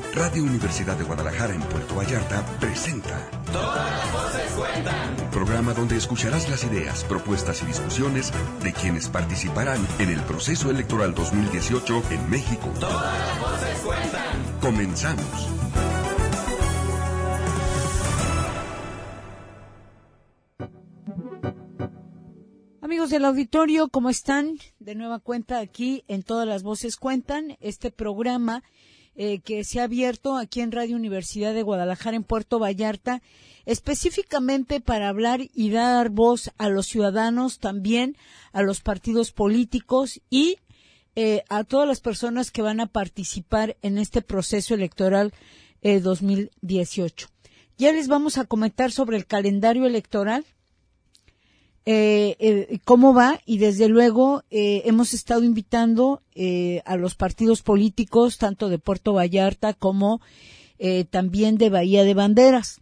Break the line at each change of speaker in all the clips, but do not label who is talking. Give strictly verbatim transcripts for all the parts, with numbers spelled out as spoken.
Radio Universidad de Guadalajara en Puerto Vallarta presenta
Todas las voces cuentan.
Programa donde escucharás las ideas, propuestas y discusiones de quienes participarán en el proceso electoral dos mil dieciocho en México.
Todas las voces cuentan.
Comenzamos.
Amigos del auditorio, ¿cómo están? De nueva cuenta aquí en Todas las Voces Cuentan, este programa eh, que se ha abierto aquí en Radio Universidad de Guadalajara en Puerto Vallarta, específicamente para hablar y dar voz a los ciudadanos, también a los partidos políticos y eh, a todas las personas que van a participar en este proceso electoral eh, dos mil dieciocho. Ya les vamos a comentar sobre el calendario electoral. Eh, eh, cómo va, y desde luego eh, hemos estado invitando eh, a los partidos políticos tanto de Puerto Vallarta como eh, también de Bahía de Banderas.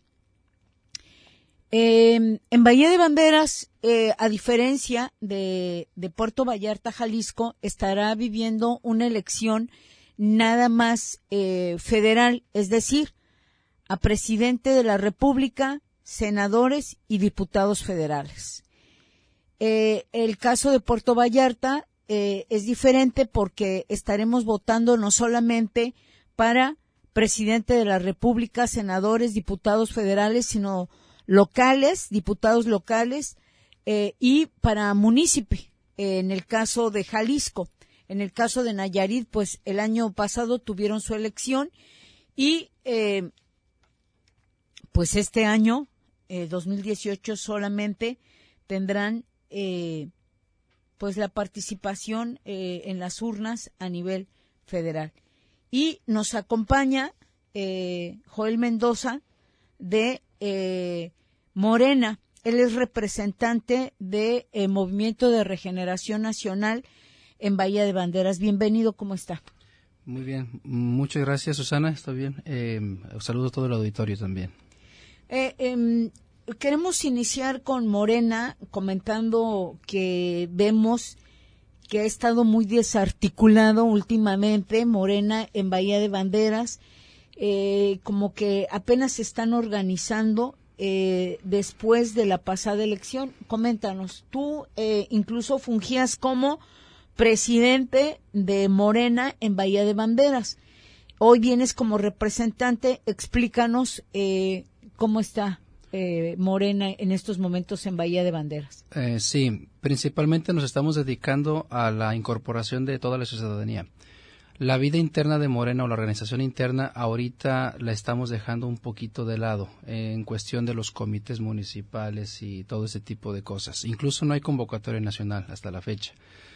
Eh, en Bahía de Banderas, eh, a diferencia de, de Puerto Vallarta, Jalisco, estará viviendo una elección nada más eh, federal, es decir, a presidente de la República, senadores y diputados federales. Eh, el caso de Puerto Vallarta eh, es diferente porque estaremos votando no solamente para presidente de la República, senadores, diputados federales, sino locales, diputados locales eh, y para munícipe. Eh, en el caso de Jalisco, en el caso de Nayarit, pues el año pasado tuvieron su elección y eh, pues este año, eh, dos mil dieciocho, solamente tendrán Eh, pues la participación eh, en las urnas a nivel federal. Y nos acompaña eh, Joel Mendoza de eh, Morena. Él es representante de eh, Movimiento de Regeneración Nacional en Bahía de Banderas. Bienvenido, ¿cómo está?
Muy bien, muchas gracias, Susana, está bien. Eh, saludo a todo el auditorio también.
Eh, eh, Queremos iniciar con Morena, comentando que vemos que ha estado muy desarticulado últimamente Morena en Bahía de Banderas, eh, como que apenas se están organizando eh, después de la pasada elección. Coméntanos, tú eh, incluso fungías como presidente de Morena en Bahía de Banderas. Hoy vienes como representante, explícanos eh, cómo está Eh, Morena en estos momentos en Bahía de Banderas.
Eh, sí, principalmente nos estamos dedicando a la incorporación de toda la ciudadanía. La vida interna de Morena o la organización interna ahorita la estamos dejando un poquito de lado eh, en cuestión de los comités municipales y todo ese tipo de cosas. Incluso no hay convocatoria nacional hasta la fecha.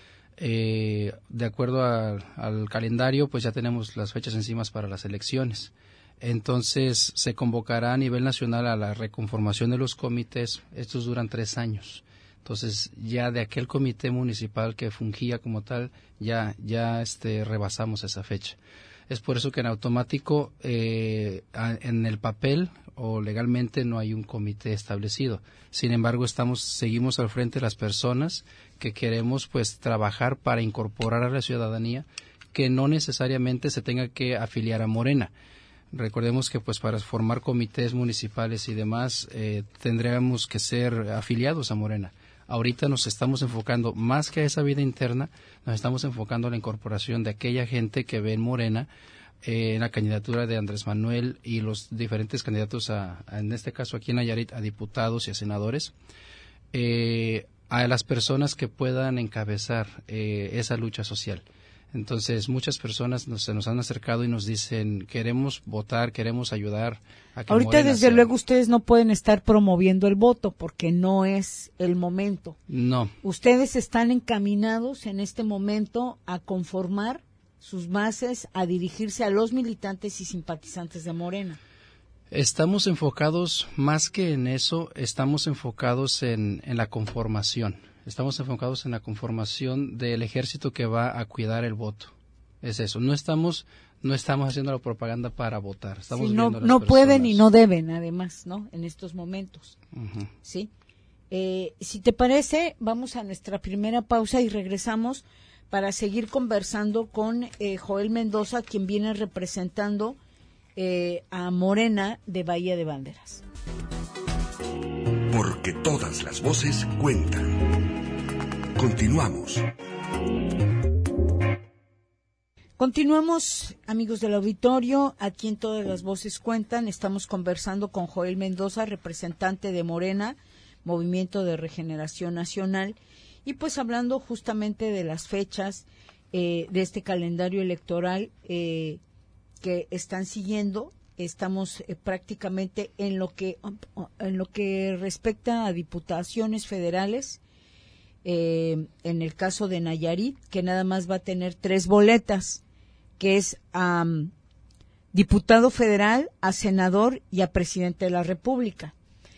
Eh, de acuerdo a, al calendario, pues ya tenemos las fechas encima para las elecciones. Entonces, se convocará a nivel nacional a la reconformación de los comités. Estos duran tres años. Entonces, ya de aquel comité municipal que fungía como tal, ya ya este rebasamos esa fecha. Es por eso que en automático, eh, a, en el papel o legalmente no hay un comité establecido. Sin embargo, estamos seguimos al frente de las personas que queremos pues trabajar para incorporar a la ciudadanía que no necesariamente se tenga que afiliar a Morena. Recordemos que pues para formar comités municipales y demás eh, tendríamos que ser afiliados a Morena. Ahorita nos estamos enfocando más que a esa vida interna, nos estamos enfocando a la incorporación de aquella gente que ve en Morena eh, en la candidatura de Andrés Manuel y los diferentes candidatos a, a en este caso aquí en Nayarit, a diputados y a senadores, eh, a las personas que puedan encabezar eh, esa lucha social. Entonces, muchas personas nos, se nos han acercado y nos dicen, queremos votar, queremos ayudar a que
Ahorita,
Morena
desde
sea.
luego, ustedes no pueden estar promoviendo el voto porque no es el momento.
No.
Ustedes están encaminados en este momento a conformar sus bases, a dirigirse a los militantes y simpatizantes de Morena.
Estamos enfocados, más que en eso, estamos enfocados en, en la conformación. Estamos enfocados en la conformación del ejército que va a cuidar el voto. Es eso. No estamos, no estamos haciendo la propaganda para votar. Estamos
sí, no,
viendo a las
no pueden
personas.
y no deben, además, ¿no? En estos momentos.
Uh-huh.
Sí. Eh, si te parece, vamos a nuestra primera pausa y regresamos para seguir conversando con eh, Joel Mendoza, quien viene representando eh, a Morena de Bahía de Banderas.
Porque todas las voces cuentan. Continuamos.
Continuamos, amigos del auditorio, aquí en Todas las Voces Cuentan. Estamos conversando con Joel Mendoza, representante de Morena, Movimiento de Regeneración Nacional, y pues hablando justamente de las fechas eh, de este calendario electoral eh, que están siguiendo. Estamos eh, prácticamente en lo que en lo que respecta a diputaciones federales. Eh, en el caso de Nayarit, que nada más va a tener tres boletas, que es a um, diputado federal, a senador y a presidente de la República.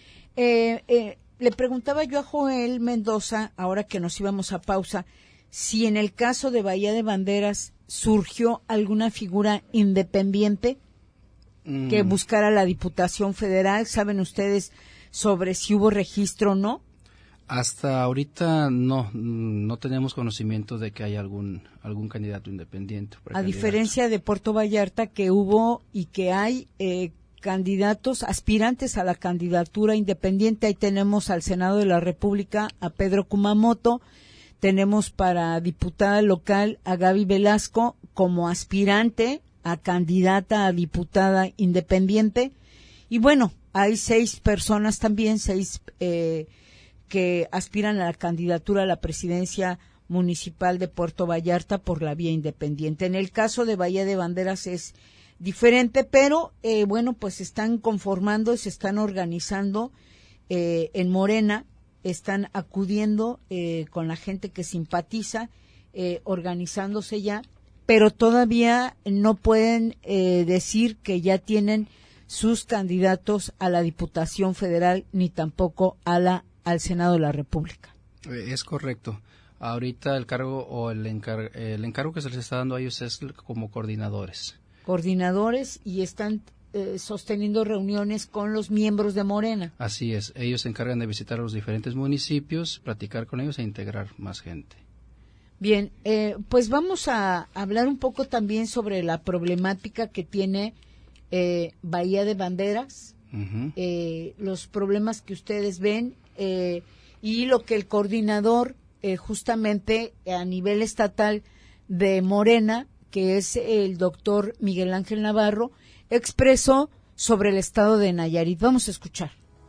Eh, eh, le preguntaba yo a Joel Mendoza, ahora que nos íbamos a pausa, si en el caso de Bahía de Banderas surgió alguna figura independiente mm. que buscara la Diputación Federal. ¿Saben ustedes sobre si hubo registro o no?
Hasta ahorita no, no tenemos conocimiento de que haya algún algún candidato independiente.
A diferencia de Puerto Vallarta, que hubo y que hay eh, candidatos, aspirantes a la candidatura independiente. Ahí tenemos al Senado de la República a Pedro Kumamoto, tenemos para diputada local a Gaby Velasco como aspirante a candidata a diputada independiente. Y bueno, hay seis personas también, seis eh, que aspiran a la candidatura a la presidencia municipal de Puerto Vallarta por la vía independiente. En el caso de Bahía de Banderas es diferente, pero eh, bueno, pues se están conformando, se están organizando eh, en Morena, están acudiendo eh, con la gente que simpatiza, eh, organizándose ya, pero todavía no pueden eh, decir que ya tienen sus candidatos a la Diputación Federal ni tampoco a la al Senado de la República.
Es correcto. Ahorita el cargo o el, encar el encargo que se les está dando a ellos es como coordinadores.
Coordinadores y están eh, sosteniendo reuniones con los miembros de Morena.
Así es. Ellos se encargan de visitar los diferentes municipios, platicar con ellos e integrar más gente.
Bien, eh, pues vamos a hablar un poco también sobre la problemática que tiene eh, Bahía de Banderas, uh-huh. eh, los problemas que ustedes ven. Eh, y lo que el coordinador eh, justamente a nivel estatal de Morena, que es el doctor Miguel Ángel Navarro, expresó sobre el estado de Nayarit. Vamos a escuchar.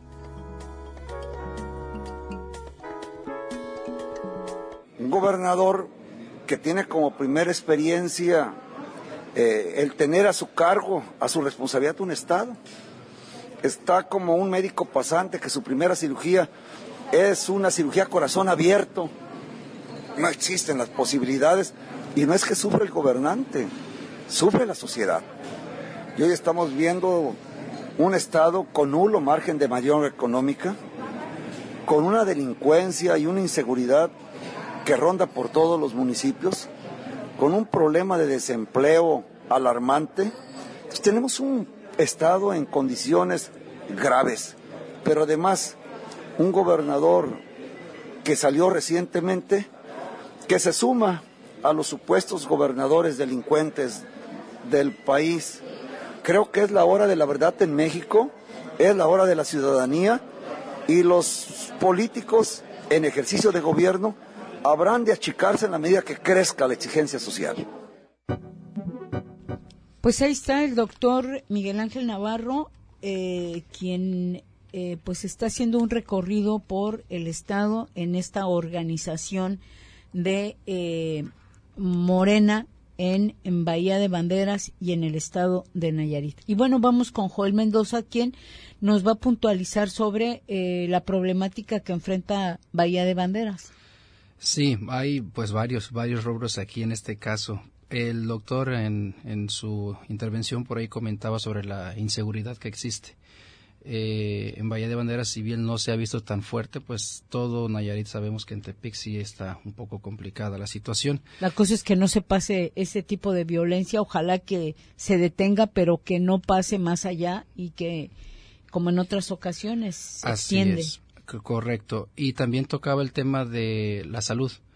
Un gobernador que tiene como primera experiencia eh, el tener a su cargo, a su responsabilidad un estado. Está como un médico pasante que su primera cirugía es una cirugía corazón abierto. No existen las posibilidades y no es que sufre el gobernante, sufre la sociedad. Y hoy estamos viendo un estado con nulo margen de maniobra económica, con una delincuencia y una inseguridad que ronda por todos los municipios, con un problema de desempleo alarmante. Entonces, tenemos un estado en condiciones graves, pero además un gobernador que salió recientemente, que se suma a los supuestos gobernadores delincuentes del país. Creo que es la hora de la verdad en México, es la hora de la ciudadanía, y los políticos en ejercicio de gobierno habrán de achicarse en la medida que crezca la exigencia social.
Pues ahí está el doctor Miguel Ángel Navarro, eh, quien eh, pues está haciendo un recorrido por el estado en esta organización de eh, Morena en, en Bahía de Banderas y en el estado de Nayarit. Y bueno, vamos con Joel Mendoza, quien nos va a puntualizar sobre eh, la problemática que enfrenta Bahía de Banderas.
Sí, hay pues varios, varios rubros aquí en este caso. El doctor en, en su intervención por ahí comentaba sobre la inseguridad que existe. Eh, en Bahía de Banderas, si bien no se ha visto tan fuerte, pues todo Nayarit sabemos que en Tepic sí está un poco complicada la situación.
La cosa es que no se pase ese tipo de violencia, ojalá que se detenga, pero que no pase más allá y que, como en otras ocasiones, se
Así
extiende.
Es, correcto. Y también tocaba el tema de la salud.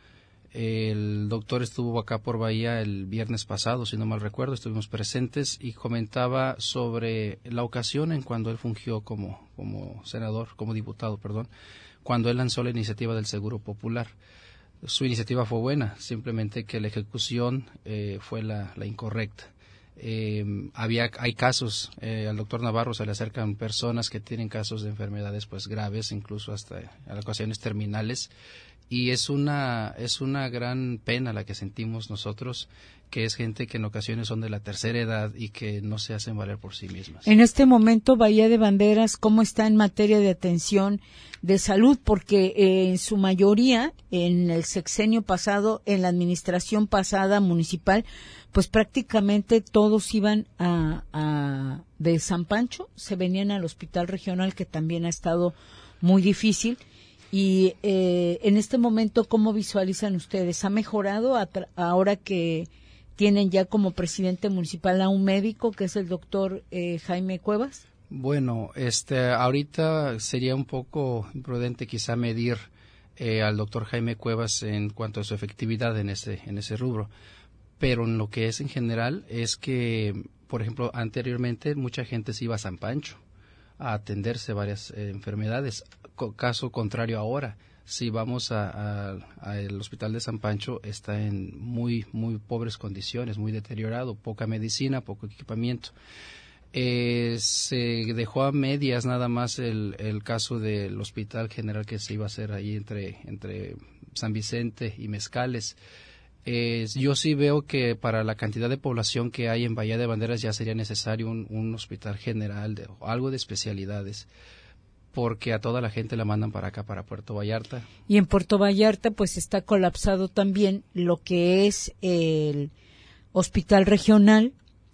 El doctor estuvo acá por Bahía el viernes pasado, si no mal recuerdo, estuvimos presentes y comentaba sobre la ocasión en cuando él fungió como, como senador, como diputado, perdón, cuando él lanzó la iniciativa del Seguro Popular. Su iniciativa fue buena, simplemente que la ejecución eh, fue la, la incorrecta. Eh, había hay casos, eh, al doctor Navarro se le acercan personas que tienen casos de enfermedades pues graves, incluso hasta en ocasiones terminales, y es una es una gran pena la que sentimos nosotros, que es gente que en ocasiones son de la tercera edad y que no se hacen valer por sí mismas.
En este momento, Bahía de Banderas, ¿cómo está en materia de atención de salud? Porque eh, en su mayoría, en el sexenio pasado, en la administración pasada municipal, pues prácticamente todos iban a, a de San Pancho, se venían al hospital regional, que también ha estado muy difícil. Y eh, en este momento, ¿cómo visualizan ustedes? ¿Ha mejorado a tra- ahora que tienen ya como presidente municipal a un médico, que es el doctor eh, Jaime Cuevas?
Bueno, este, ahorita sería un poco imprudente quizá medir eh, al doctor Jaime Cuevas en cuanto a su efectividad en ese, en ese rubro. Pero en lo que es en general es que, por ejemplo, anteriormente mucha gente se iba a San Pancho a atenderse varias eh, enfermedades. Co- caso contrario ahora, si vamos al hospital de San Pancho, está en muy, muy pobres condiciones, muy deteriorado, poca medicina, poco equipamiento. Eh, se dejó a medias nada más el, el caso del hospital general que se iba a hacer ahí entre, entre San Vicente y Mezcales. Eh, yo sí veo que para la cantidad de población que hay en Bahía de Banderas ya sería necesario un, un hospital general de, o algo de especialidades, porque a toda la gente la mandan para acá, para Puerto Vallarta.
Y en Puerto Vallarta pues está colapsado también lo que es el hospital regional.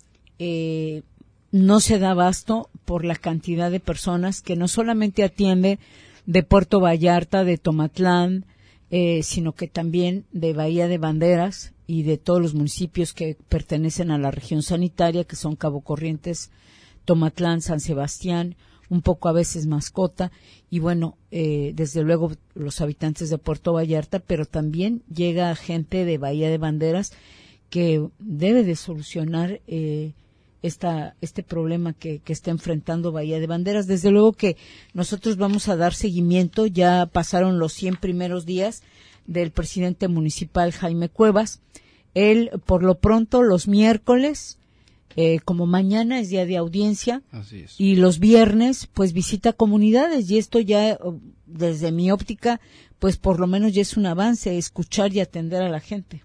Eh, no se da abasto por la cantidad de personas que no solamente atiende de Puerto Vallarta, de Tomatlán, Eh, sino que también de Bahía de Banderas y de todos los municipios que pertenecen a la región sanitaria, que son Cabo Corrientes, Tomatlán, San Sebastián, un poco a veces Mascota, y bueno, eh, desde luego los habitantes de Puerto Vallarta, pero también llega gente de Bahía de Banderas que debe de solucionar eh, esta, este problema que, que está enfrentando Bahía de Banderas. Desde luego que nosotros vamos a dar seguimiento. Ya pasaron los cien primeros días del presidente municipal Jaime Cuevas. Él, por lo pronto, los miércoles, eh, como mañana es día de audiencia,
Así es.
y los viernes, pues visita comunidades, y esto ya, desde mi óptica, pues por lo menos ya es un avance, escuchar y atender a la gente.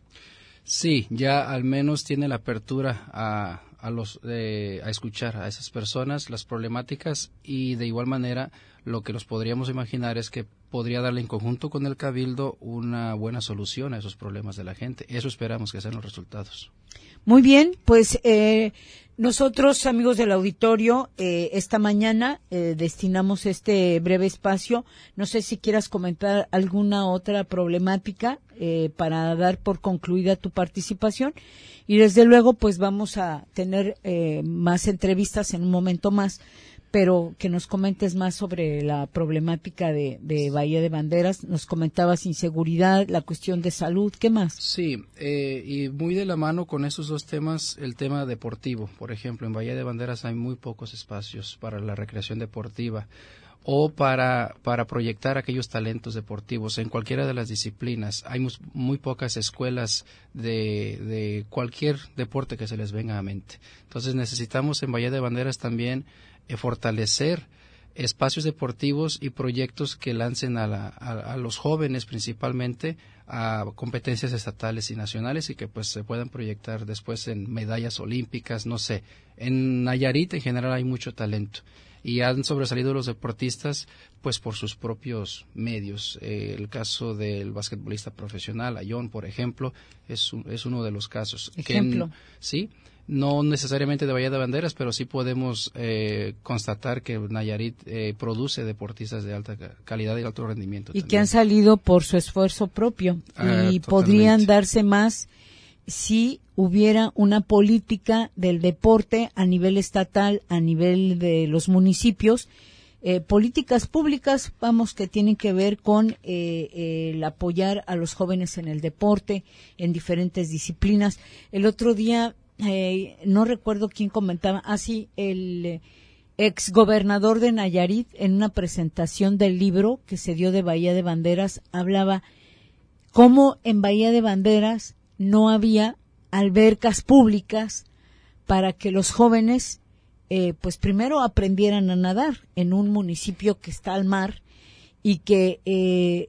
Sí, ya al menos tiene la apertura a a los eh, a escuchar a esas personas, las problemáticas, y de igual manera lo que nos podríamos imaginar es que podría darle en conjunto con el Cabildo una buena solución a esos problemas de la gente. Eso esperamos que sean los resultados.
Muy bien, pues eh, nosotros, amigos del auditorio, eh, esta mañana eh, destinamos este breve espacio. No sé si quieras comentar alguna otra problemática eh, para dar por concluida tu participación. Y desde luego, pues vamos a tener eh, más entrevistas en un momento más, pero que nos comentes más sobre la problemática de, de Bahía de Banderas. Nos comentabas inseguridad, la cuestión de salud, ¿qué más?
Sí, eh, y muy de la mano con esos dos temas, el tema deportivo. Por ejemplo, en Bahía de Banderas hay muy pocos espacios para la recreación deportiva o para, para proyectar aquellos talentos deportivos en cualquiera de las disciplinas. Hay muy, muy pocas escuelas de, de cualquier deporte que se les venga a mente. Entonces necesitamos en Bahía de Banderas también eh, fortalecer espacios deportivos y proyectos que lancen a, la, a, a los jóvenes principalmente a competencias estatales y nacionales, y que pues se puedan proyectar después en medallas olímpicas, no sé. En Nayarit en general hay mucho talento y han sobresalido los deportistas pues por sus propios medios. Eh, el caso del basquetbolista profesional, Ayón, por ejemplo, es, un, es uno de los casos.
Ejemplo.
Que, sí, no necesariamente de Bahía de Banderas, pero sí podemos eh, constatar que Nayarit eh, produce deportistas de alta calidad y alto rendimiento.
Y
también.
que han salido por su esfuerzo propio.
Ah,
y
totalmente.
podrían darse más si hubiera una política del deporte a nivel estatal, a nivel de los municipios, eh, políticas públicas, vamos, que tienen que ver con eh, eh, el apoyar a los jóvenes en el deporte, en diferentes disciplinas. El otro día, eh, no recuerdo quién comentaba, así ah, el eh, exgobernador de Nayarit, en una presentación del libro que se dio de Bahía de Banderas, hablaba cómo en Bahía de Banderas no había albercas públicas para que los jóvenes Eh, pues primero aprendieran a nadar en un municipio que está al mar y que eh,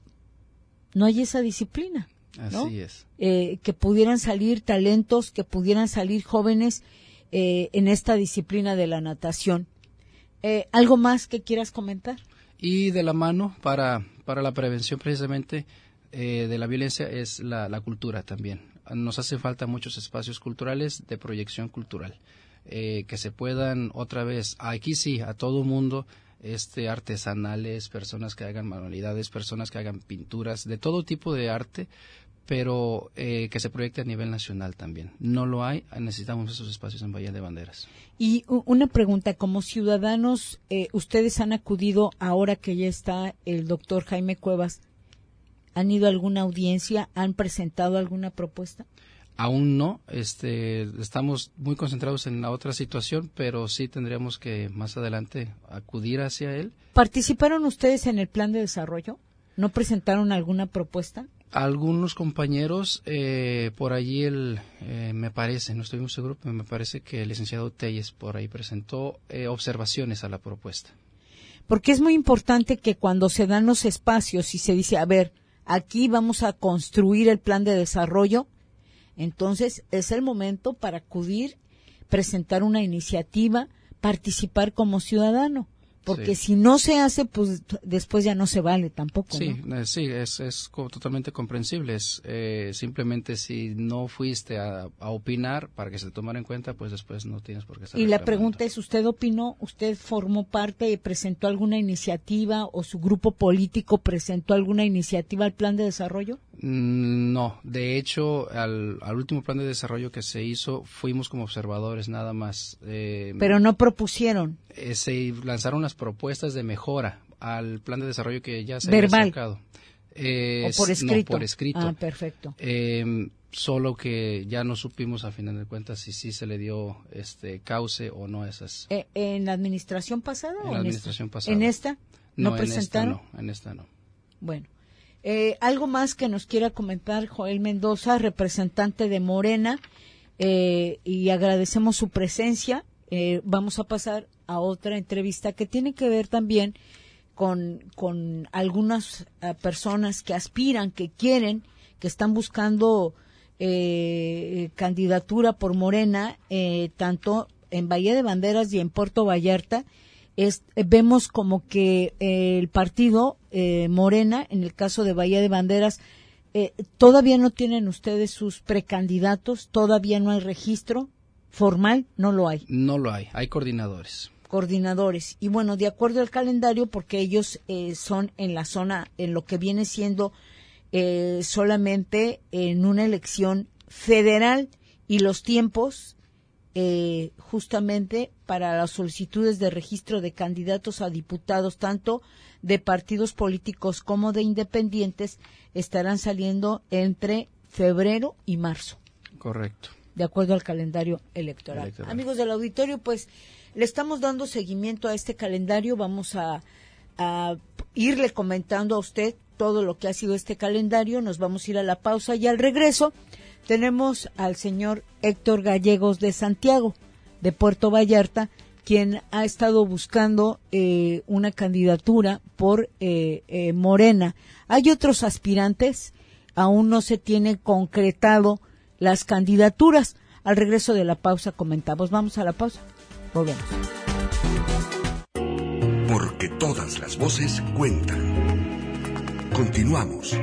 no hay esa disciplina, ¿no?
Así es.
Eh, que pudieran salir talentos, que pudieran salir jóvenes eh, en esta disciplina de la natación. Eh, ¿Algo más que quieras comentar?
Y de la mano para, para la prevención precisamente eh, de la violencia es la, la cultura también. Nos hace falta muchos espacios culturales de proyección cultural. Eh, que se puedan otra vez, aquí sí, a todo mundo, este, artesanales, personas que hagan manualidades, personas que hagan pinturas, de todo tipo de arte, pero eh, que se proyecte a nivel nacional también. No lo hay, necesitamos esos espacios en Bahía de Banderas.
Y una pregunta, como ciudadanos, eh, ustedes han acudido, ahora que ya está el doctor Jaime Cuevas, ¿han ido a alguna audiencia? ¿Han presentado alguna propuesta?
Aún no, este, estamos muy concentrados en la otra situación, pero sí tendríamos que más adelante acudir hacia él.
¿Participaron ustedes en el plan de desarrollo? ¿No presentaron alguna propuesta?
Algunos compañeros, eh, por allí, el, eh, me parece, no estoy muy seguro, pero me parece que el licenciado Telles por ahí presentó eh, observaciones a la propuesta.
Porque es muy importante que cuando se dan los espacios y se dice, a ver, aquí vamos a construir el plan de desarrollo, entonces es el momento para acudir, presentar una iniciativa, participar como ciudadano, porque sí. Si no se hace, pues después ya no se vale tampoco.
Sí,
¿no?
eh, sí, es, es co- totalmente comprensible. Es, eh, simplemente si no fuiste a, a opinar para que se te tomara en cuenta, pues después no tienes por qué estar
Y la
reclamando.
pregunta es, ¿usted opinó? ¿Usted formó parte y presentó alguna iniciativa o su grupo político presentó alguna iniciativa al plan de desarrollo?
No, de hecho, al, al último plan de desarrollo que se hizo, fuimos como observadores nada más. Eh,
Pero no propusieron.
Eh, se lanzaron las propuestas de mejora al plan de desarrollo que ya se
Verbal.
había sacado. Eh,
¿O por escrito?
No, por escrito.
Ah, perfecto.
Eh, solo que ya no supimos a final de cuentas si sí se le dio este cauce o no a esas.
Eh, ¿En la administración pasada
En
o
la
en
administración
esta?
pasada.
¿En esta? ¿No,
No,
presentaron?
En esta no, en esta no.
Bueno. Eh, algo más que nos quiera comentar Joel Mendoza, representante de Morena, eh, y agradecemos su presencia. Eh, vamos a pasar a otra entrevista que tiene que ver también con, con algunas uh, personas que aspiran, que quieren, que están buscando eh, candidatura por Morena, eh, tanto en Bahía de Banderas y en Puerto Vallarta. Es, vemos como que eh, el partido eh, Morena, en el caso de Bahía de Banderas, eh, todavía no tienen ustedes sus precandidatos, todavía no hay registro formal, no lo hay.
No lo hay, hay coordinadores.
Coordinadores. Y bueno, de acuerdo al calendario, porque ellos eh, son en la zona, en lo que viene siendo eh, solamente en una elección federal y los tiempos Eh, justamente para las solicitudes de registro de candidatos a diputados, tanto de partidos políticos como de independientes, estarán saliendo entre febrero y marzo.
Correcto.
De acuerdo al calendario electoral.
electoral.
Amigos del auditorio, pues le estamos dando seguimiento a este calendario. Vamos a, a irle comentando a usted todo lo que ha sido este calendario. Nos vamos a ir a la pausa y al regreso tenemos al señor Héctor Gallegos de Santiago, de Puerto Vallarta, quien ha estado buscando eh, una candidatura por eh, eh, Morena. Hay otros aspirantes, aún no se tienen concretado las candidaturas. Al regreso de la pausa comentamos. Vamos a la pausa. Volvemos.
Porque todas las voces cuentan. Continuamos.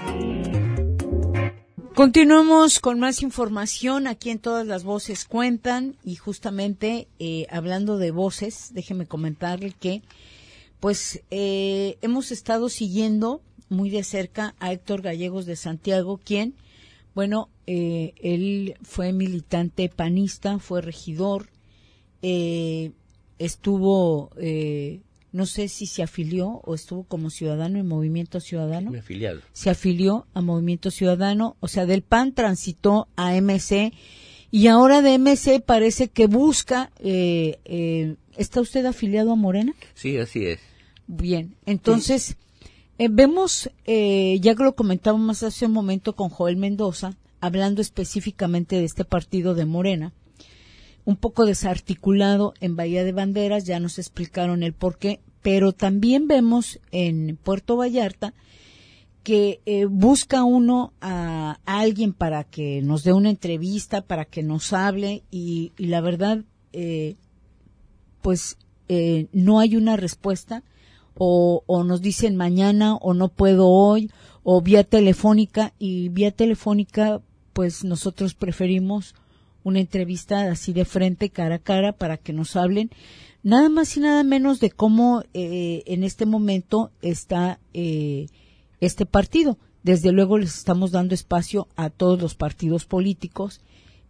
Continuamos con más información aquí en Todas las Voces Cuentan, y justamente eh, hablando de voces, déjeme comentarle que pues eh, hemos estado siguiendo muy de cerca a Héctor Gallegos de Santiago, quien, bueno, eh, él fue militante panista, fue regidor, eh, estuvo eh, no sé si se afilió o estuvo como ciudadano en Movimiento Ciudadano.
Me he afiliado.
Se afilió a Movimiento Ciudadano, o sea, del P A N transitó a M C y ahora de M C parece que busca, eh, eh, ¿está usted afiliado a Morena?
Sí, así es.
Bien, entonces eh, vemos, eh, ya que lo comentábamos hace un momento con Joel Mendoza, hablando específicamente de este partido de Morena, un poco desarticulado en Bahía de Banderas, ya nos explicaron el porqué, pero también vemos en Puerto Vallarta que eh, busca uno a, a alguien para que nos dé una entrevista, para que nos hable, y, y la verdad, eh, pues eh, no hay una respuesta, o, o nos dicen mañana, o no puedo hoy, o vía telefónica, y vía telefónica, pues nosotros preferimos una entrevista así de frente, cara a cara, para que nos hablen nada más y nada menos de cómo eh, en este momento está eh, este partido. Desde luego les estamos dando espacio a todos los partidos políticos.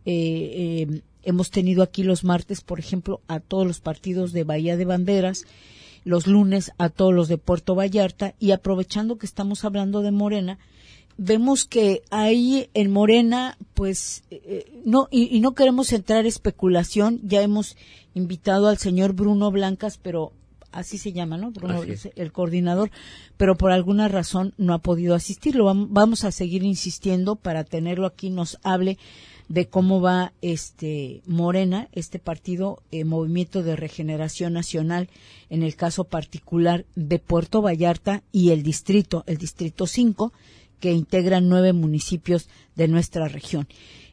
Eh, eh, hemos tenido aquí los martes, por ejemplo, a todos los partidos de Bahía de Banderas, los lunes a todos los de Puerto Vallarta, y aprovechando que estamos hablando de Morena, vemos que ahí en Morena, pues, eh, no, y, y no queremos entrar en especulación, ya hemos invitado al señor Bruno Blancas, pero así se llama, ¿no? Bruno,
es.
el coordinador, pero por alguna razón no ha podido asistir. Lo vamos, vamos a seguir insistiendo para tenerlo aquí, nos hable de cómo va este Morena, este partido, eh, Movimiento de Regeneración Nacional, en el caso particular de Puerto Vallarta y el distrito, el distrito cinco, que integran nueve municipios de nuestra región.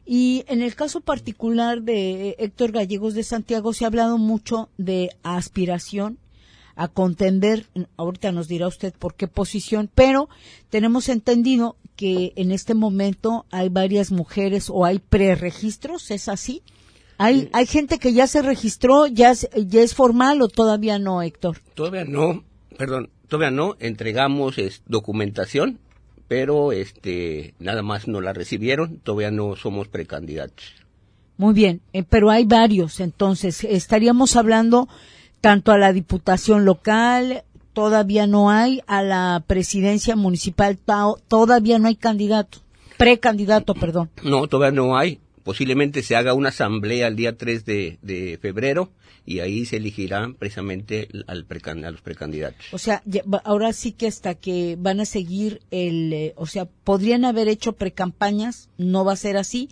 Y en el caso particular de Héctor Gallegos de Santiago se ha hablado mucho de aspiración a contender, ahorita nos dirá usted por qué posición, pero tenemos entendido que en este momento hay varias mujeres o hay preregistros, ¿es así? ¿Hay, hay gente que ya se registró, ya es, ya es formal o todavía no, Héctor?
Todavía no, perdón, todavía no, entregamos es, documentación, pero este nada más no la recibieron, todavía no somos precandidatos.
Muy bien, eh, pero hay varios, entonces estaríamos hablando tanto a la diputación local, todavía no hay, a la presidencia municipal to- todavía no hay candidato, precandidato, perdón.
No, todavía no hay, posiblemente se haga una asamblea el día tres de, de febrero y ahí se elegirán precisamente al precan- a los precandidatos.
O sea, ya, ahora sí que hasta que van a seguir el, eh, o sea, podrían haber hecho precampañas, no va a ser así,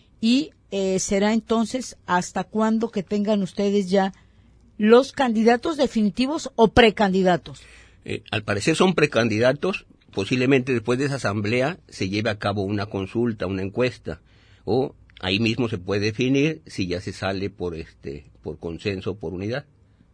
y eh, será entonces hasta cuándo que tengan ustedes ya los candidatos definitivos o precandidatos.
Eh, al parecer son precandidatos, posiblemente después de esa asamblea se lleve a cabo una consulta, una encuesta, o ahí mismo se puede definir si ya se sale por este por consenso, por unidad.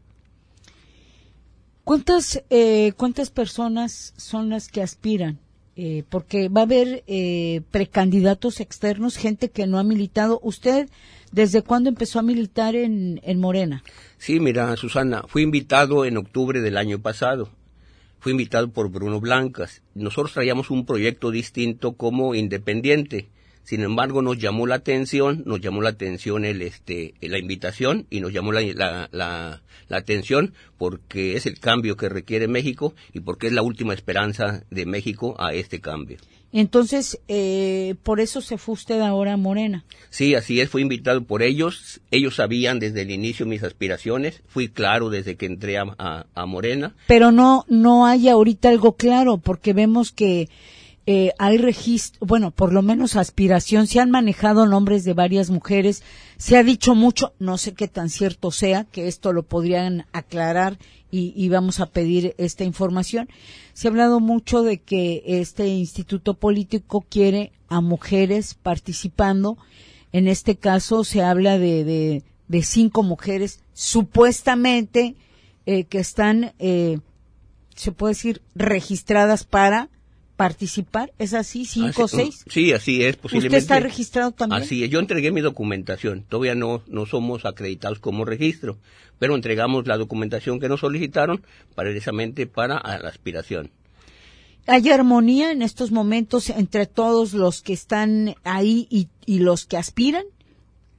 ¿Cuántas eh, cuántas personas son las que aspiran? Eh, porque va a haber eh, precandidatos externos, gente que no ha militado. ¿Usted desde cuándo empezó a militar en, en Morena?
Sí, mira, Susana, fui invitado en octubre del año pasado. Fui invitado por Bruno Blancas. Nosotros traíamos un proyecto distinto como independiente. Sin embargo, nos llamó la atención, nos llamó la atención el este la invitación y nos llamó la, la, la, la atención porque es el cambio que requiere México y porque es la última esperanza de México a este cambio.
Entonces, eh, por eso se fue usted ahora a Morena.
Sí, así es, fui invitado por ellos, ellos sabían desde el inicio mis aspiraciones, fui claro desde que entré a, a, a Morena.
Pero no, no hay ahorita algo claro, porque vemos que eh, hay registro, bueno, por lo menos aspiración, se han manejado nombres de varias mujeres, se ha dicho mucho, no sé qué tan cierto sea, que esto lo podrían aclarar y, y vamos a pedir esta información. Se ha hablado mucho de que este instituto político quiere a mujeres participando, en este caso se habla de, de, de cinco mujeres supuestamente eh, que están, eh, se puede decir, registradas para participar, ¿es así? ¿Cinco o
así,
seis?
Sí, así es, posiblemente.
¿Usted está registrado también?
Así es, yo entregué mi documentación, todavía no, no somos acreditados como registro, pero entregamos la documentación que nos solicitaron precisamente para la aspiración.
¿Hay armonía en estos momentos entre todos los que están ahí y, y los que aspiran?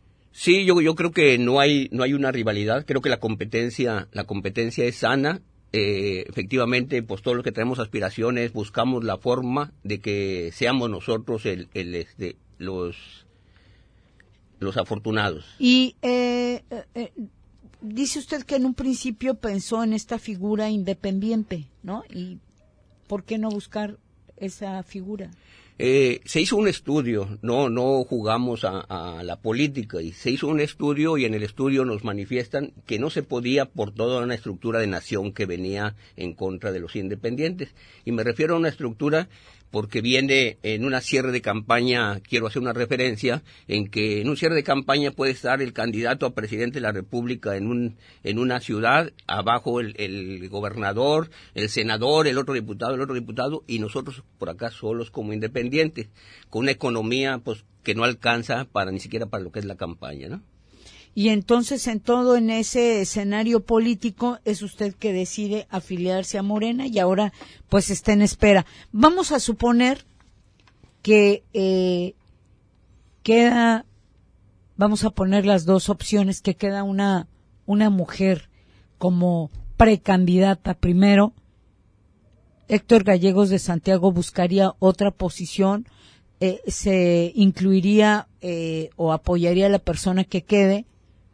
Sí, yo, yo creo que no hay, no hay una rivalidad, creo que la competencia, la competencia es sana, eh, efectivamente, pues todos los que tenemos aspiraciones buscamos la forma de que seamos nosotros el, el este, los los afortunados.
Y eh, eh, dice usted que en un principio pensó en esta figura independiente, ¿no? ¿Y por qué no buscar esa figura?
Eh, se hizo un estudio, no no jugamos a, a la política, y se hizo un estudio y en el estudio nos manifiestan que no se podía por toda una estructura de nación que venía en contra de los independientes. Y me refiero a una estructura porque viene en una cierre de campaña, quiero hacer una referencia, en que en un cierre de campaña puede estar el candidato a presidente de la República en un en una ciudad, abajo el, el gobernador, el senador, el otro diputado, el otro diputado, y nosotros por acá solos como independientes, con una economía pues que no alcanza para ni siquiera para lo que es la campaña, ¿no?
Y entonces, en todo en ese escenario político, es usted que decide afiliarse a Morena y ahora pues está en espera. Vamos a suponer que eh, queda, vamos a poner las dos opciones, que queda una, una mujer como precandidata. Primero, Héctor Gallegos de Santiago buscaría otra posición, eh, se incluiría eh, o apoyaría a la persona que quede.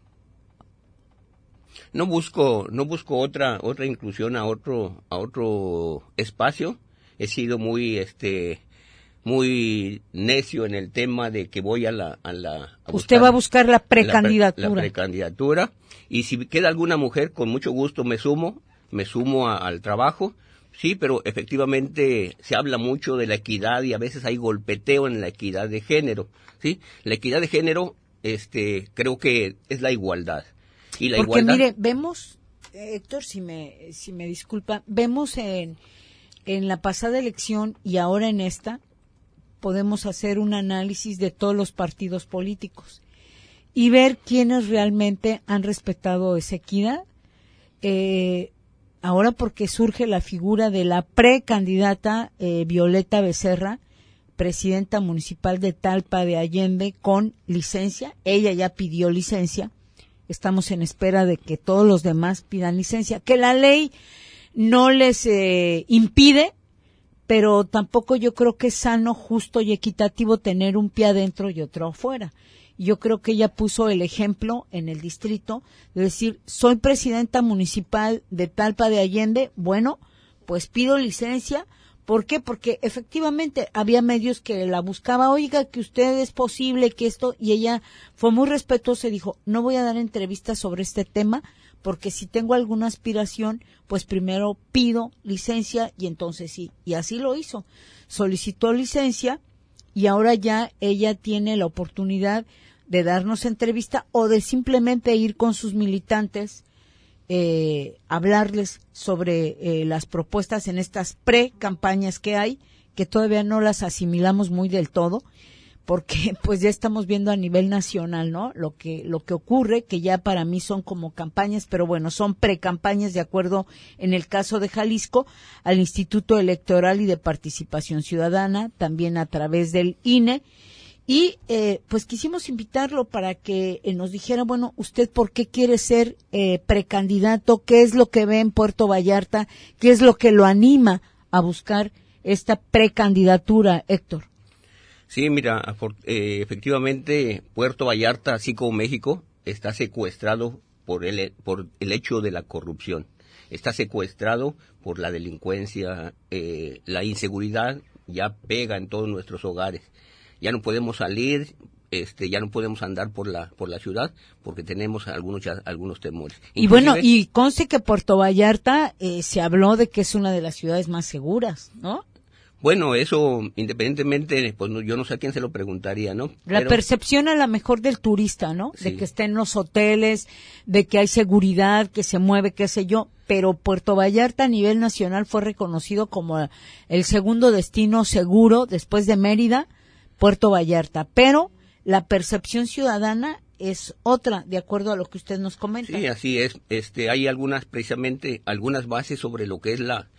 No busco, no busco otra, otra inclusión a otro, a otro espacio. He sido muy, este, muy necio en el tema de que voy a la, a la. A
Usted va a buscar la precandidatura.
La, pre, la precandidatura. Y si queda alguna mujer, con mucho gusto me sumo, me sumo a, al trabajo. Sí, pero efectivamente se habla mucho de la equidad y a veces hay golpeteo en la equidad de género. Sí, la equidad de género, este, creo que es la igualdad. Y la
Porque
igualdad...
mire, vemos, Héctor, si me si me disculpa, vemos en, en la pasada elección y ahora en esta, podemos hacer un análisis de todos los partidos políticos y ver quiénes realmente han respetado esa equidad. Eh, ahora porque surge la figura de la precandidata eh, Violeta Becerra, presidenta municipal de Talpa de Allende, con licencia. Ella ya pidió licencia. Estamos en espera de que todos los demás pidan licencia, que la ley no les eh, impide, pero tampoco yo creo que es sano, justo y equitativo tener un pie adentro y otro afuera. Yo creo que ella puso el ejemplo en el distrito de decir, soy presidenta municipal de Talpa de Allende, bueno, pues pido licencia. ¿Por qué? Porque efectivamente había medios que la buscaba, oiga, que usted es posible, que esto, y ella fue muy respetuosa y dijo, no voy a dar entrevistas sobre este tema, porque si tengo alguna aspiración, pues primero pido licencia y entonces sí. Y así lo hizo. Solicitó licencia y ahora ya ella tiene la oportunidad de darnos entrevista o de simplemente ir con sus militantes, Eh, hablarles sobre eh, las propuestas en estas pre-campañas que hay, que todavía no las asimilamos muy del todo, porque pues ya estamos viendo a nivel nacional, ¿no? Lo que lo que ocurre, que ya para mí son como campañas, pero bueno, son pre-campañas de acuerdo, en el caso de Jalisco, al Instituto Electoral y de Participación Ciudadana, también a través del I N E. Y eh, pues quisimos invitarlo para que eh, nos dijera, bueno, usted por qué quiere ser eh, precandidato, qué es lo que ve en Puerto Vallarta, qué es lo que lo anima a buscar esta precandidatura, Héctor.
Sí, mira, eh, efectivamente Puerto Vallarta, así como México, está secuestrado por el, por el hecho de la corrupción. Está secuestrado por la delincuencia, eh, la inseguridad ya pega en todos nuestros hogares. Ya no podemos salir, este, ya no podemos andar por la por la ciudad porque tenemos algunos ya, algunos temores.
Y Inclusive, bueno, y conste que Puerto Vallarta eh, se habló de que es una de las ciudades más seguras, ¿no?
Bueno, eso independientemente, pues no, yo no sé a quién se lo preguntaría, ¿no?
La
Pero,
percepción a la mejor del turista, ¿no?
Sí.
De que está en los hoteles, de que hay seguridad, que se mueve, qué sé yo. Pero Puerto Vallarta a nivel nacional fue reconocido como el segundo destino seguro después de Mérida, Puerto Vallarta, pero la percepción ciudadana es otra, de acuerdo a lo que usted nos comenta.
Sí, así es. Este, hay algunas, precisamente, algunas bases sobre lo que es la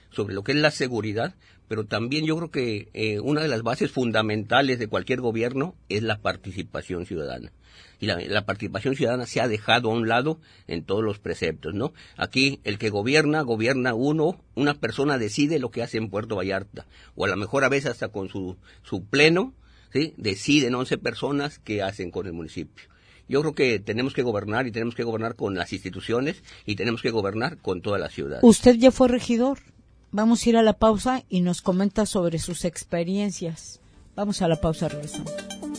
sobre lo que es la seguridad, pero también yo creo que eh, una de las bases fundamentales de cualquier gobierno es la participación ciudadana. Y la, la participación ciudadana se ha dejado a un lado en todos los preceptos, ¿no? Aquí el que gobierna, gobierna uno, una persona decide lo que hace en Puerto Vallarta, o a lo mejor a veces hasta con su, su pleno, ¿sí? Deciden once personas qué hacen con el municipio. Yo creo que tenemos que gobernar y tenemos que gobernar con las instituciones y tenemos que gobernar con toda la ciudad.
Usted ya fue regidor. Vamos a ir a la pausa y nos comenta sobre sus experiencias. Vamos a la pausa, regresamos.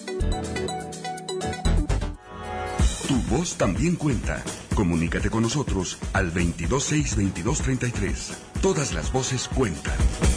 Tu voz también cuenta. Comunícate con nosotros al veintidós seis veintidós treinta y tres. Todas las voces cuentan.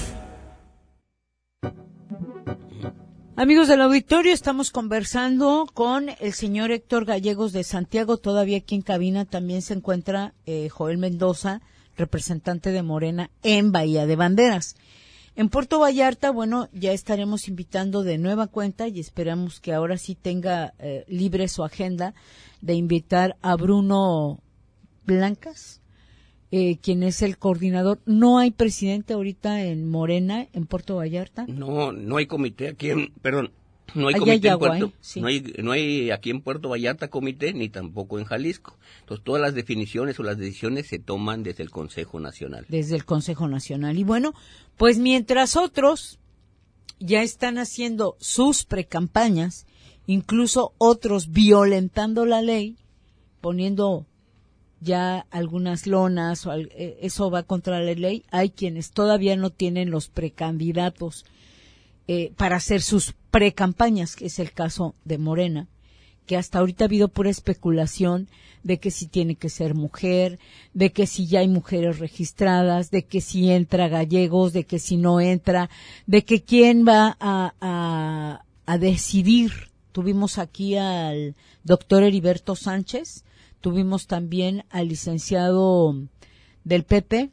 Amigos del auditorio, estamos conversando con el señor Héctor Gallegos de Santiago. Todavía aquí en cabina también se encuentra eh, Joel Mendoza, representante de Morena en Bahía de Banderas. En Puerto Vallarta, bueno, ya estaremos invitando de nueva cuenta y esperamos que ahora sí tenga eh, libre su agenda de invitar a Bruno Blancas, eh, quien es el coordinador. ¿No hay presidente ahorita en Morena, en Puerto Vallarta?
No, no hay comité aquí en, perdón, no hay
Allá
comité
hay
en Puerto,
agua, ¿eh? Sí.
no hay, no hay aquí en Puerto Vallarta comité, ni tampoco en Jalisco. Entonces todas las definiciones o las decisiones se toman desde el Consejo Nacional.
Desde el Consejo Nacional. Y bueno, pues mientras otros ya están haciendo sus precampañas, incluso otros violentando la ley, poniendo ya algunas lonas, o al, eh, eso va contra la ley, hay quienes todavía no tienen los precandidatos eh, para hacer sus precampañas, que es el caso de Morena, que hasta ahorita ha habido pura especulación de que si tiene que ser mujer, de que si ya hay mujeres registradas, de que si entra Gallegos, de que si no entra, de que quién va a, a, a decidir. Tuvimos aquí al doctor Heriberto Sánchez, tuvimos también al licenciado del P P,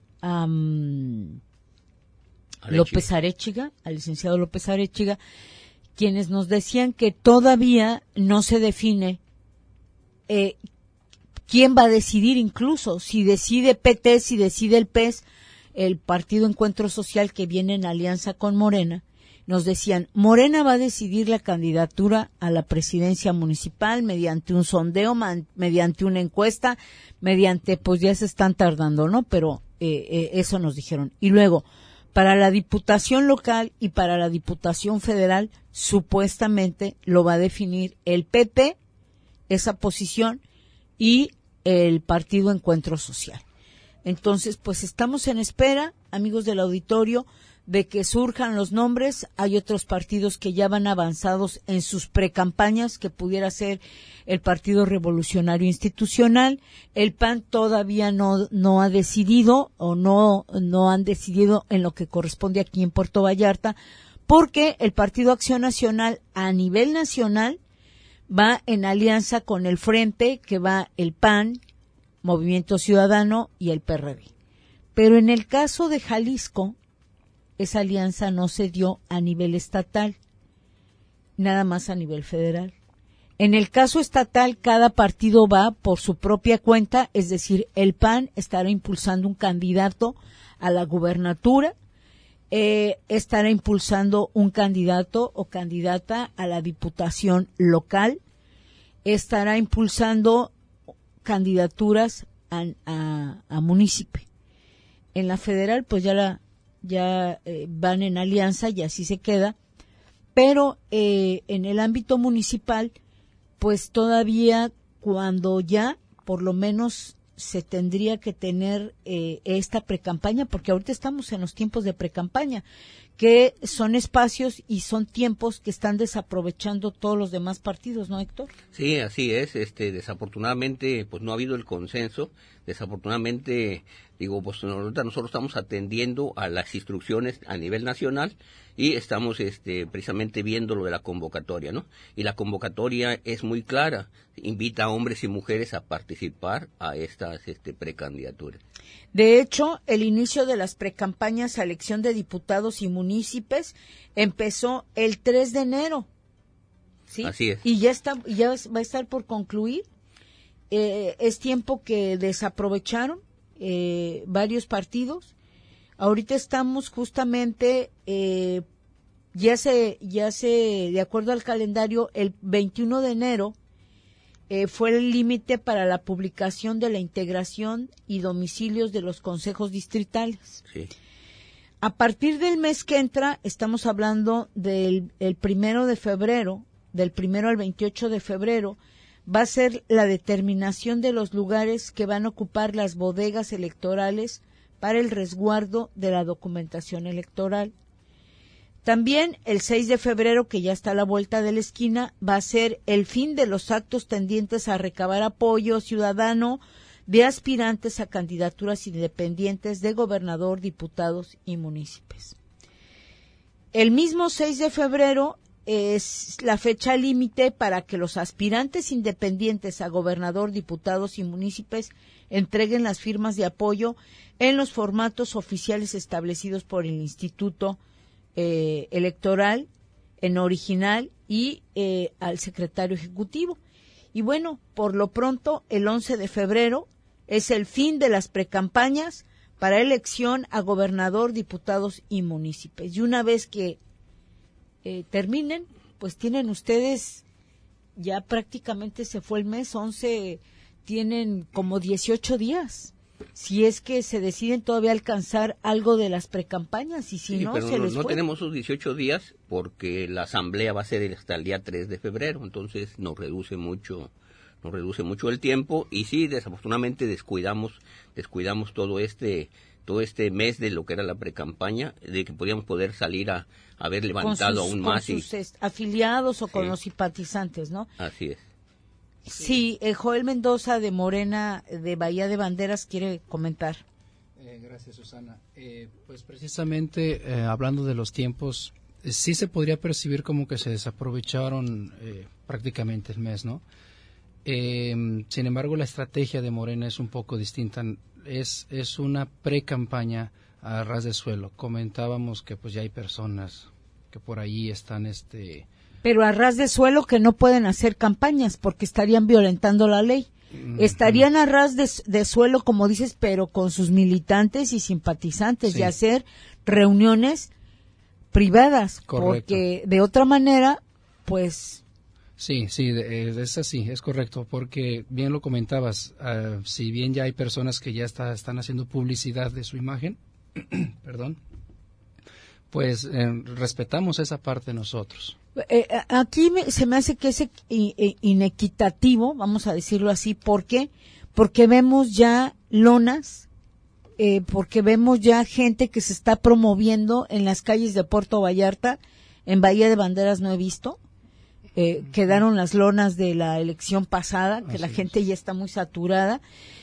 um, López Arechiga, al licenciado López Arechiga, quienes nos decían que todavía no se define eh, quién va a decidir, incluso si decide P T, si decide el P E S, el Partido Encuentro Social que viene en alianza con Morena. Nos decían, Morena va a decidir la candidatura a la presidencia municipal mediante un sondeo, man, mediante una encuesta, mediante, pues ya se están tardando, ¿no? Pero eh, eh, eso nos dijeron. Y luego, para la diputación local y para la diputación federal, supuestamente lo va a definir el P P, esa posición, y el Partido Encuentro Social. Entonces, pues estamos en espera, amigos del auditorio, de que surjan los nombres. Hay otros partidos que ya van avanzados en sus precampañas, que pudiera ser el Partido Revolucionario Institucional. El P A N todavía no no ha decidido o no no han decidido en lo que corresponde aquí en Puerto Vallarta, porque el Partido Acción Nacional a nivel nacional va en alianza con el Frente, que va el P A N, Movimiento Ciudadano y el P R D. Pero en el caso de Jalisco, esa alianza no se dio a nivel estatal, nada más a nivel federal. En el caso estatal, cada partido va por su propia cuenta, es decir, el P A N estará impulsando un candidato a la gubernatura, eh, estará impulsando un candidato o candidata a la diputación local, estará impulsando candidaturas a, a, a municipio. En la federal, pues ya la ya eh, van en alianza y así se queda, pero eh, en el ámbito municipal, pues todavía cuando ya por lo menos se tendría que tener eh, esta precampaña, porque ahorita estamos en los tiempos de precampaña, que son espacios y son tiempos que están desaprovechando todos los demás partidos, ¿no, Héctor?
Sí, así es. Este, desafortunadamente, pues no ha habido el consenso. Desafortunadamente, digo, pues ahorita nosotros estamos atendiendo a las instrucciones a nivel nacional y estamos, este, precisamente viendo lo de la convocatoria, ¿no? Y la convocatoria es muy clara. Invita a hombres y mujeres a participar a estas, este, precandidaturas.
De hecho, el inicio de las precampañas a elección de diputados y municipios empezó el tres de enero. ¿Sí?
Así es.
Y ya está, ya va a estar por concluir. Eh, es tiempo que desaprovecharon eh, varios partidos. Ahorita estamos justamente, eh, ya se, ya se, de acuerdo al calendario, el veintiuno de enero eh, fue el límite para la publicación de la integración y domicilios de los consejos distritales.
Sí.
A partir del mes que entra, estamos hablando del el primero de febrero, del primero al veintiocho de febrero, va a ser la determinación de los lugares que van a ocupar las bodegas electorales para el resguardo de la documentación electoral. También el seis de febrero, que ya está a la vuelta de la esquina, va a ser el fin de los actos tendientes a recabar apoyo ciudadano de aspirantes a candidaturas independientes de gobernador, diputados y municipios. El mismo seis de febrero es la fecha límite para que los aspirantes independientes a gobernador, diputados y municipios entreguen las firmas de apoyo en los formatos oficiales establecidos por el Instituto eh, Electoral, en original y eh, al secretario ejecutivo. Y bueno, por lo pronto, el once de febrero es el fin de las precampañas para elección a gobernador, diputados y municipios. Y una vez que eh, terminen, pues tienen ustedes, ya prácticamente se fue el mes, once, tienen como dieciocho días. Si es que se deciden todavía alcanzar algo de las precampañas, y si
sí,
no,
pero
se
no,
les
no
fue.
tenemos esos dieciocho días porque la asamblea va a ser hasta el día tres de febrero, entonces nos reduce mucho nos reduce mucho el tiempo y sí, desafortunadamente descuidamos descuidamos todo este todo este mes de lo que era la precampaña, de que podíamos poder salir a haber levantado
con sus,
aún más
con
y,
sus est- afiliados o con
sí.
los simpatizantes, ¿no?
Así es.
Sí, eh, Joel Mendoza de Morena de Bahía de Banderas quiere comentar.
Eh, gracias, Susana. Eh, pues precisamente eh, hablando de los tiempos, eh, sí se podría percibir como que se desaprovecharon eh, prácticamente el mes, ¿no? Eh, sin embargo, la estrategia de Morena es un poco distinta. Es, es una pre-campaña a ras de suelo. Comentábamos que pues ya hay personas que por ahí están este
pero a ras de suelo que no pueden hacer campañas porque estarían violentando la ley. Uh-huh. Estarían a ras de, de suelo, como dices, pero con sus militantes y simpatizantes, sí. Y hacer reuniones privadas. Correcto. Porque de otra manera, pues...
Sí, sí, es así, es correcto, porque bien lo comentabas, uh, si bien ya hay personas que ya está, están haciendo publicidad de su imagen, perdón, pues eh, respetamos esa parte nosotros.
Eh, aquí me, se me hace que es inequitativo, vamos a decirlo así. ¿Por qué? Porque vemos ya lonas, eh, porque vemos ya gente que se está promoviendo en las calles de Puerto Vallarta. En Bahía de Banderas no he visto. Eh, uh-huh. Quedaron las lonas de la elección pasada, que Así la gente es. Ya está muy saturada.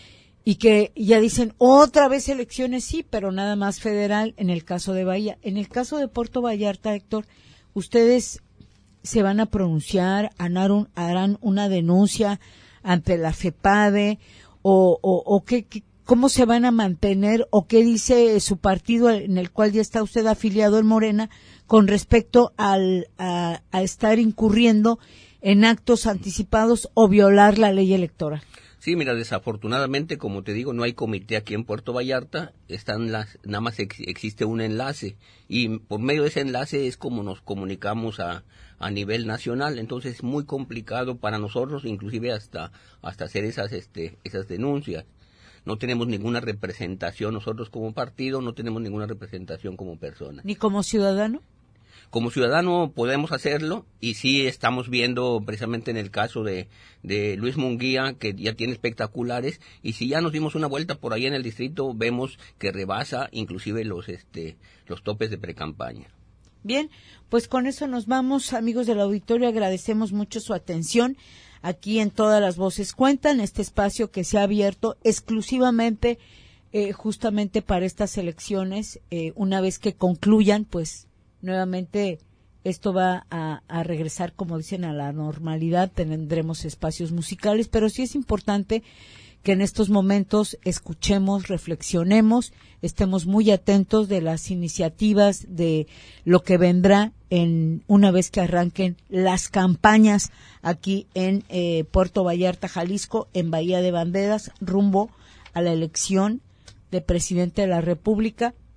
Y que ya dicen otra vez elecciones, sí, pero nada más federal en el caso de Bahía. En el caso de Puerto Vallarta, Héctor, ustedes se van a pronunciar, harán, harán una denuncia ante la FEPADE o, o, o qué, qué, cómo se van a mantener o qué dice su partido en el cual ya está usted afiliado en Morena con respecto al, a, a estar incurriendo en actos anticipados o violar la ley electoral.
Sí, mira, desafortunadamente, como te digo, no hay comité aquí en Puerto Vallarta, están las, nada más ex, existe un enlace y por medio de ese enlace es como nos comunicamos a, a nivel nacional, entonces es muy complicado para nosotros, inclusive hasta hasta hacer esas este esas denuncias. No tenemos ninguna representación nosotros como partido, no tenemos ninguna representación como persona.
¿Ni como ciudadano?
Como ciudadano podemos hacerlo y sí estamos viendo precisamente en el caso de, de Luis Munguía que ya tiene espectaculares y si ya nos dimos una vuelta por ahí en el distrito vemos que rebasa inclusive los este los topes de precampaña.
Bien, pues con eso nos vamos, amigos del auditorio, agradecemos mucho su atención. Aquí en Todas las Voces Cuentan, este espacio que se ha abierto exclusivamente eh, justamente para estas elecciones, eh, una vez que concluyan, pues nuevamente esto va a, a regresar, como dicen, a la normalidad, tendremos espacios musicales, pero sí es importante que en estos momentos escuchemos, reflexionemos, estemos muy atentos de las iniciativas, de lo que vendrá en una vez que arranquen las campañas aquí en eh, Puerto Vallarta, Jalisco, en Bahía de Banderas, rumbo a la elección de presidente de la República.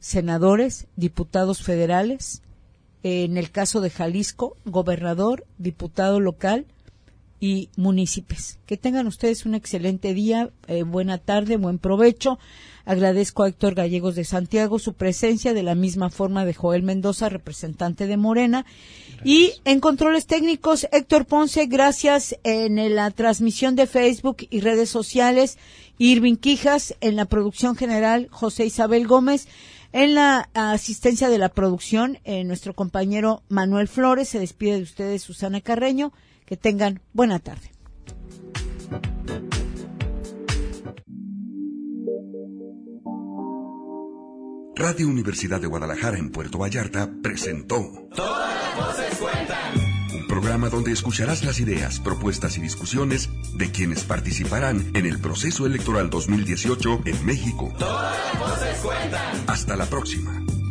senadores, diputados federales, en el caso de Jalisco, gobernador, diputado local y municipios. Que tengan ustedes un excelente día, eh, buena tarde, buen provecho. Agradezco a Héctor Gallegos de Santiago su presencia, de la misma forma de Joel Mendoza, representante de Morena. Gracias. Y en controles técnicos, Héctor Ponce, gracias en la transmisión de Facebook y redes sociales, Irving Quijas, en la producción general, José Isabel Gómez. En la asistencia de la producción, eh, nuestro compañero Manuel Flores. Se despide de ustedes Susana Carreño. Que tengan buena tarde.
Radio Universidad de Guadalajara en Puerto Vallarta presentó
Todas las voces cuentan.
Un programa donde escucharás las ideas, propuestas y discusiones de quienes participarán en el proceso electoral dos mil dieciocho en México.
Todas las voces cuentan.
Hasta la próxima.